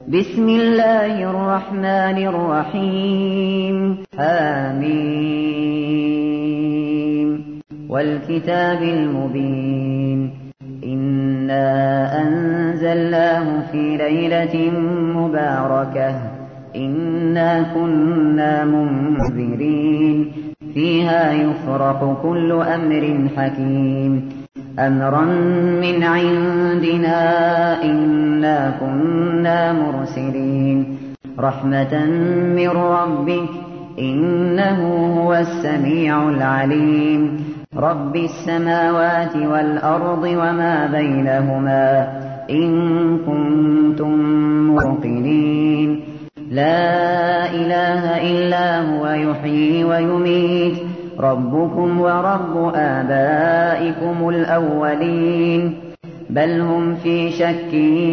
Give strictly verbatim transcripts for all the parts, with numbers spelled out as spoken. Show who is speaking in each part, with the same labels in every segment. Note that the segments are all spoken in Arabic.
Speaker 1: بسم الله الرحمن الرحيم آمين والكتاب المبين إنا أنزلناه في ليلة مباركة إنا كنا منذرين فيها يفرق كل أمر حكيم أمرا من عندنا إنا كنا مرسلين رحمة من ربك إنه هو السميع العليم رب السماوات والأرض وما بينهما إن كنتم موقنين لا إله إلا هو يحيي ويميت ربكم ورب آبائكم الأولين بل هم في شك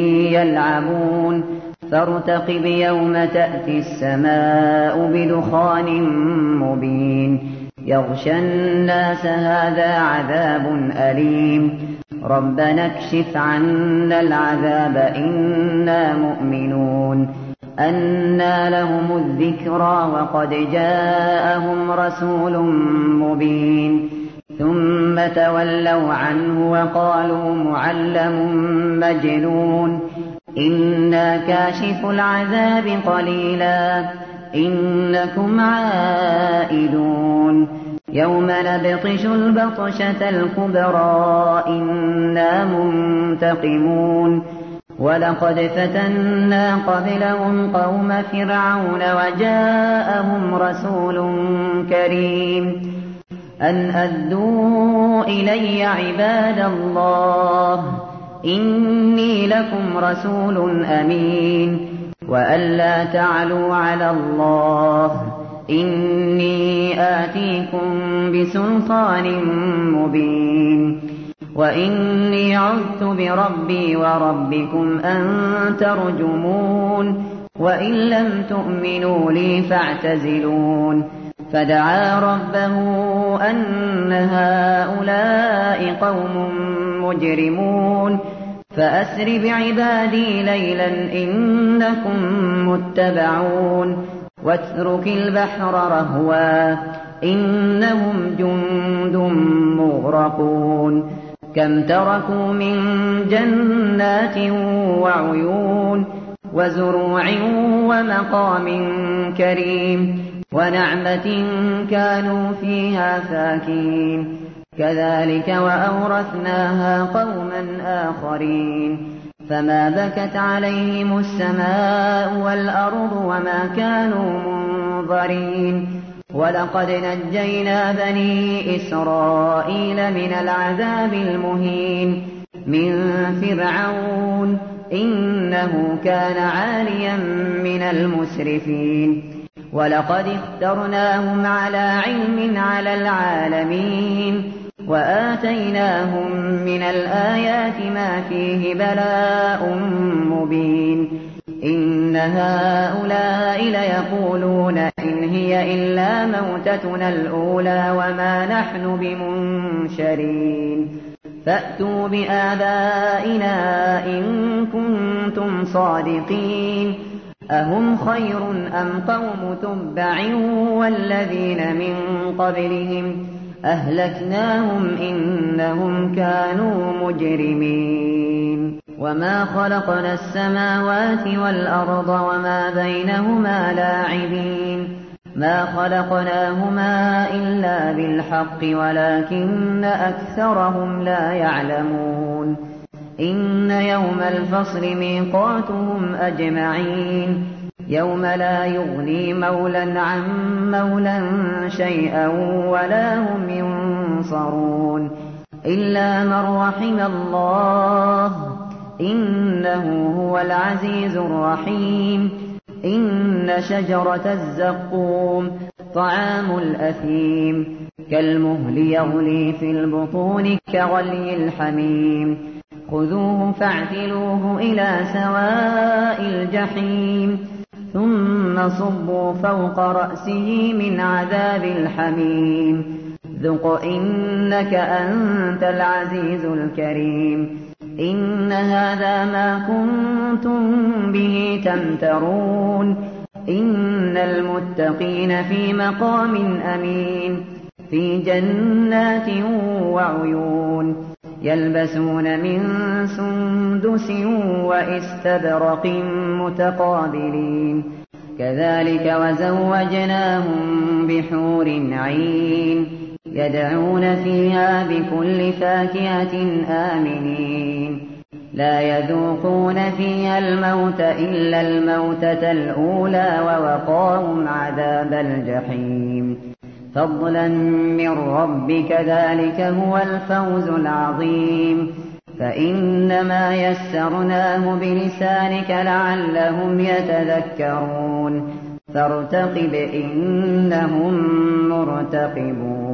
Speaker 1: يلعبون فارتقب يوم تأتي السماء بدخان مبين يغشى الناس هذا عذاب أليم ربنا اكشف عنا العذاب إنا مؤمنون أنى لهم الذكرى وقد جاءهم رسول مبين ثم تولوا عنه وقالوا معلم مجنون إنا كاشف العذاب قليلا إنكم عائدون يوم نبطش البطشة الكبرى إنا منتقمون ولقد فتنا قبلهم قوم فرعون وجاءهم رسول كريم أن أدوا إلي عباد الله إني لكم رسول أمين وأن لا تعلوا على الله إني آتيكم بسلطان مبين وإني عذت بربي وربكم أن ترجمون وإن لم تؤمنوا لي فاعتزلون فدعا ربه أن هؤلاء قوم مجرمون فأسر بعبادي ليلا إنكم متبعون واترك البحر رهوا إنهم جند مغرقون كم تركوا من جنات وعيون وزروع ومقام كريم ونعمة كانوا فيها فاكين كذلك وأورثناها قوما آخرين فما بكت عليهم السماء والأرض وما كانوا منظرين ولقد نجينا بني إسرائيل من العذاب المهين من فرعون إنه كان عاليا من المسرفين ولقد اخترناهم على علم على العالمين وآتيناهم من الآيات ما فيه بلاء مبين إن هؤلاء ليقولون إن هي إلا موتتنا الأولى وما نحن بمنشرين فأتوا بآبائنا إن كنتم صادقين أهم خير أم قوم تبع والذين من قبلهم أهلكناهم إنهم كانوا مجرمين وما خلقنا السماوات والأرض وما بينهما لاعبين ما خلقناهما إلا بالحق ولكن أكثرهم لا يعلمون إن يوم الفصل ميقاتهم أجمعين يوم لا يغني مولا عن مولا شيئا ولا هم ينصرون إلا من رحم الله إنه هو العزيز الرحيم إن شجرة الزقوم طعام الأثيم كالمهل يغلي في البطون كغلي الحميم خذوه فاعتلوه إلى سواء الجحيم ثم صبوا فوق رأسه من عذاب الحميم ذق إنك أنت العزيز الكريم إن هذا ما كنتم به تمترون إن المتقين في مقام أمين في جنات وعيون يلبسون من سندس وإستبرق متقابلين كذلك وزوجناهم بحور عين يدعون فيها بكل فاكهة آمنين لا يذوقون فيها الموت إلا الموتة الأولى ووقاهم عذاب الجحيم فضلا من ربك ذلك هو الفوز العظيم فإنما يسرناه بلسانك لعلهم يتذكرون فارتقب إنهم مرتقبون